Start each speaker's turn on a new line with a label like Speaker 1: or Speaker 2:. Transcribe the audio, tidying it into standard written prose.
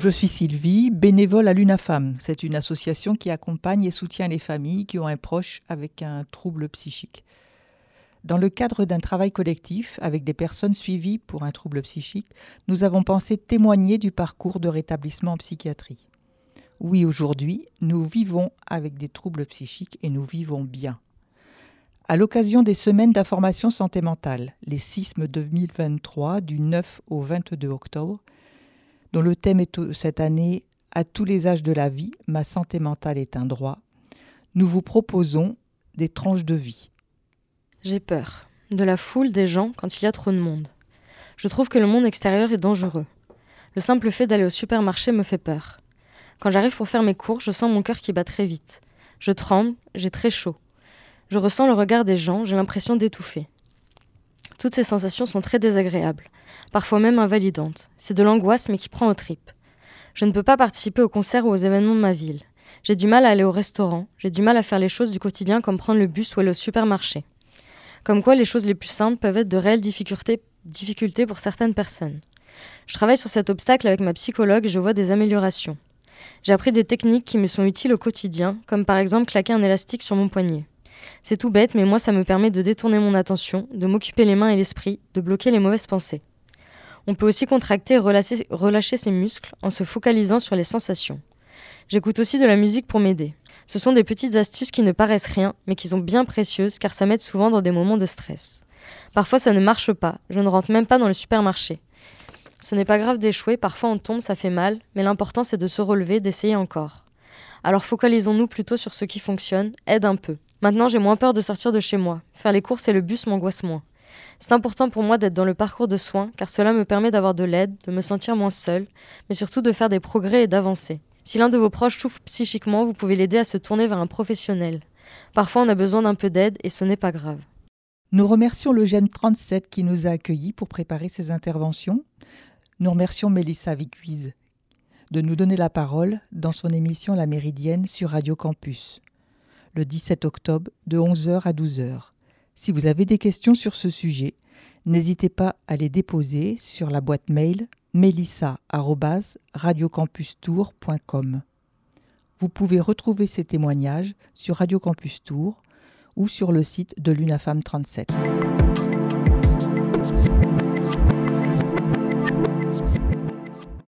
Speaker 1: Je suis Sylvie, bénévole à l'UNAFAM. C'est une association qui accompagne et soutient les familles qui ont un proche avec un trouble psychique. Dans le cadre d'un travail collectif avec des personnes suivies pour un trouble psychique, nous avons pensé témoigner du parcours de rétablissement en psychiatrie. Oui, aujourd'hui, nous vivons avec des troubles psychiques et nous vivons bien. À l'occasion des semaines d'information santé mentale, les SISM 2023 du 9 au 22 octobre, dont le thème est cette année « À tous les âges de la vie, ma santé mentale est un droit », nous vous proposons des tranches de vie.
Speaker 2: J'ai peur de la foule des gens quand il y a trop de monde. Je trouve que le monde extérieur est dangereux. Le simple fait d'aller au supermarché me fait peur. Quand j'arrive pour faire mes courses, je sens mon cœur qui bat très vite. Je tremble, j'ai très chaud. Je ressens le regard des gens, j'ai l'impression d'étouffer. Toutes ces sensations sont très désagréables, parfois même invalidantes. C'est de l'angoisse mais qui prend aux tripes. Je ne peux pas participer aux concerts ou aux événements de ma ville. J'ai du mal à aller au restaurant, j'ai du mal à faire les choses du quotidien comme prendre le bus ou aller au supermarché. Comme quoi les choses les plus simples peuvent être de réelles difficultés pour certaines personnes. Je travaille sur cet obstacle avec ma psychologue et je vois des améliorations. J'ai appris des techniques qui me sont utiles au quotidien, comme par exemple claquer un élastique sur mon poignet. C'est tout bête, mais moi ça me permet de détourner mon attention, de m'occuper les mains et l'esprit, de bloquer les mauvaises pensées. On peut aussi contracter et relâcher ses muscles en se focalisant sur les sensations. J'écoute aussi de la musique pour m'aider. Ce sont des petites astuces qui ne paraissent rien, mais qui sont bien précieuses car ça m'aide souvent dans des moments de stress. Parfois ça ne marche pas, je ne rentre même pas dans le supermarché. Ce n'est pas grave d'échouer, parfois on tombe, ça fait mal, mais l'important c'est de se relever, d'essayer encore. Alors focalisons-nous plutôt sur ce qui fonctionne, aide un peu. Maintenant j'ai moins peur de sortir de chez moi. Faire les courses et le bus m'angoisse moins. C'est important pour moi d'être dans le parcours de soins, car cela me permet d'avoir de l'aide, de me sentir moins seule, mais surtout de faire des progrès et d'avancer. Si l'un de vos proches souffre psychiquement, vous pouvez l'aider à se tourner vers un professionnel. Parfois on a besoin d'un peu d'aide et ce n'est pas grave.
Speaker 1: Nous remercions le GEM 37 qui nous a accueillis pour préparer ces interventions. Nous remercions Mélissa Vicuise de nous donner la parole dans son émission La Méridienne sur Radio Campus, le 17 octobre de 11h à 12h. Si vous avez des questions sur ce sujet, n'hésitez pas à les déposer sur la boîte mail melissa@radiocampustour.com. Vous pouvez retrouver ces témoignages sur Radio Campus Tour ou sur le site de l'UNAFAM 37.